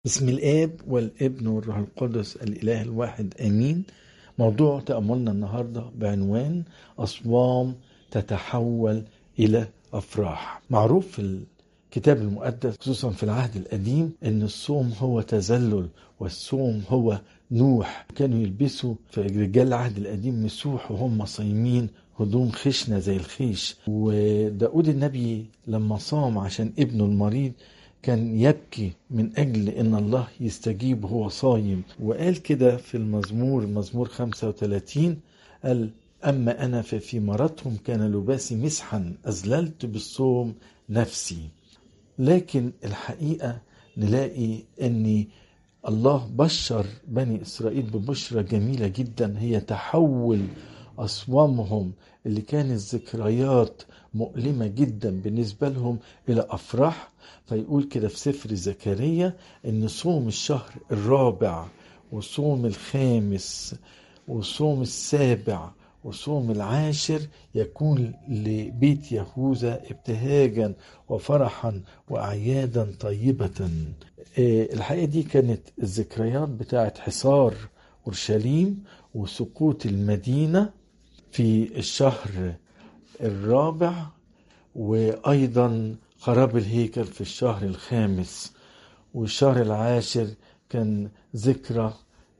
بسم الآب والابن والروح القدس الإله الواحد آمين. موضوع تأملنا النهاردة بعنوان أصوام تتحول إلى أفراح. معروف في الكتاب المقدس خصوصا في العهد القديم أن الصوم هو تذلل، والصوم هو نوح. كانوا يلبسوا في رجال العهد القديم مسوح وهم صايمين هدوم خشنة زي الخيش. وداود النبي لما صام عشان ابنه المريض كان يبكي من أجل أن الله يستجيب وهو صايم، وقال كده في مزمور 35 قال: أما أنا ففي مرضهم كان لباسي مسحا، أذللت بالصوم نفسي. لكن الحقيقة نلاقي أن الله بشر بني إسرائيل ببشرة جميلة جدا، هي تحول أصوامهم اللي كانت ذكريات مؤلمة جدا بالنسبة لهم إلى أفراح. فيقول كده في سفر زكريا إن صوم الشهر الرابع وصوم الخامس وصوم السابع وصوم العاشر يكون لبيت يهوذا ابتهاجا وفرحا وأعيادا طيبة. الحقيقة دي كانت الذكريات بتاعت حصار أورشليم وسقوط المدينة في الشهر الرابع، وأيضا خراب الهيكل في الشهر الخامس، والشهر العاشر كان ذكرى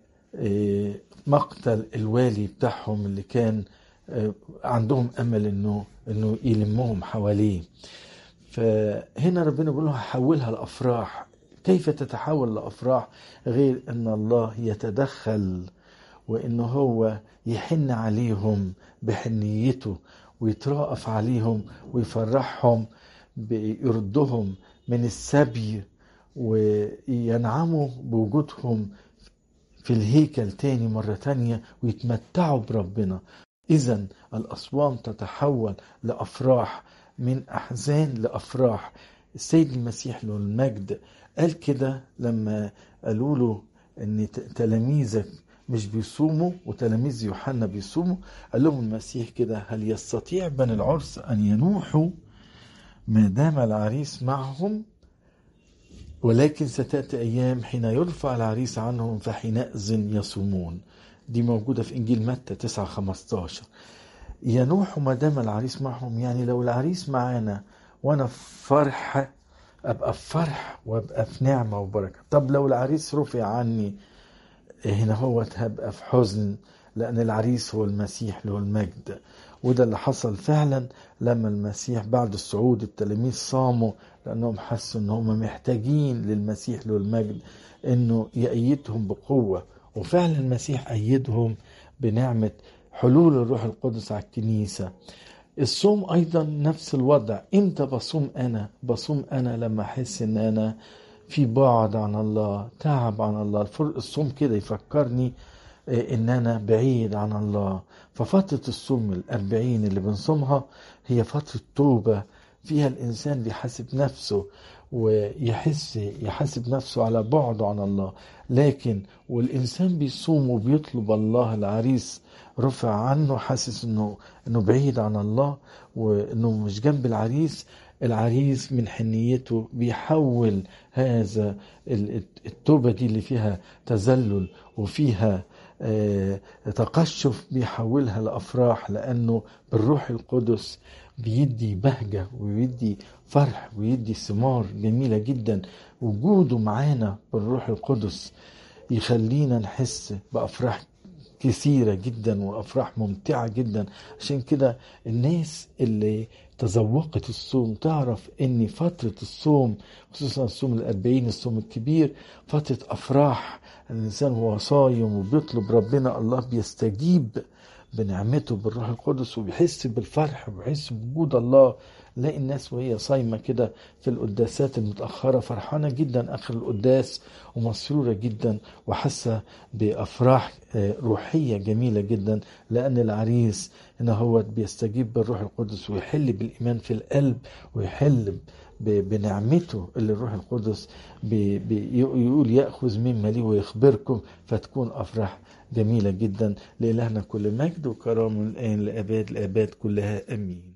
مقتل الوالي بتاعهم اللي كان عندهم أمل إنه يلمهم حواليه. فهنا ربنا بيقول له هحولها لأفراح. كيف تتحول لأفراح غير أن الله يتدخل وإنه هو يحن عليهم بحنيته ويترأف عليهم ويفرحهم بيردهم من السبي وينعموا بوجودهم في الهيكل تاني مرة تانية ويتمتعوا بربنا. إذن الأصوام تتحول لأفراح، من أحزان لأفراح. السيد المسيح له المجد قال كده لما قالوا له أن تلاميذك مش بيصوموا وتلاميذ يوحنا بيصوموا، قال لهم المسيح كده: هل يستطيع بني العرس أن ينوحوا ما دام العريس معهم؟ ولكن ستأتي أيام حين يرفع العريس عنهم فحينئذ يصومون. دي موجودة في إنجيل متى 9:15. ينوحوا ما دام العريس معهم، يعني لو العريس معانا وأنا في فرح أبقى في فرح وأبقى في نعمة وبركة. طب لو العريس رفع عني هنا هو هبقى في حزن، لأن العريس هو المسيح له المجد. وده اللي حصل فعلا لما المسيح بعد الصعود التلاميذ صاموا، لأنهم حسوا أنهم محتاجين للمسيح له المجد أنه يأيدهم بقوة. وفعلا المسيح أيدهم بنعمة حلول الروح القدس على الكنيسة. الصوم أيضا نفس الوضع. إمتى بصوم أنا لما أحس أن أنا في بعد عن الله، تعب عن الله. الصوم كده يفكرني ان انا بعيد عن الله. ففترة الصوم 40 اللي بنصومها هي فترة توبة، فيها الانسان بيحاسب نفسه يحاسب نفسه على بعده عن الله. لكن والانسان بيصوم وبيطلب الله، العريس رفع عنه، حاسس انه بعيد عن الله وانه مش جنب العريس. العريس من حنيته بيحول هذا التوبة دي اللي فيها تذلل وفيها تقشف، بيحولها لأفراح، لأنه بالروح القدس بيدي بهجة ويدي فرح ويدي ثمار جميلة جدا. وجوده معانا بالروح القدس يخلينا نحس بأفراح كثيرة جدا وأفراح ممتعة جدا. عشان كده الناس اللي تذوقت الصوم تعرف ان فترة الصوم، خصوصا الصوم 40 الصوم الكبير، فترة أفراح. الإنسان هو صايم وبيطلب ربنا، الله بيستجيب بنعمته بالروح القدس وبيحس بالفرح وبيحس بوجود الله. لاقي الناس وهي صايمة كده في القداسات المتأخرة فرحانة جدا آخر القداس ومسرورة جدا وحاسة بأفراح روحية جميلة جدا، لأن العريس هنا هو بيستجيب بالروح القدس ويحل بالإيمان في القلب ويحل بنعمته اللي الروح القدس يقول يأخذ مما لي ويخبركم، فتكون أفراح جميلة جدا. لإلهنا كل مجد وكرامة الآن لأباد الآباد كلها، أمين.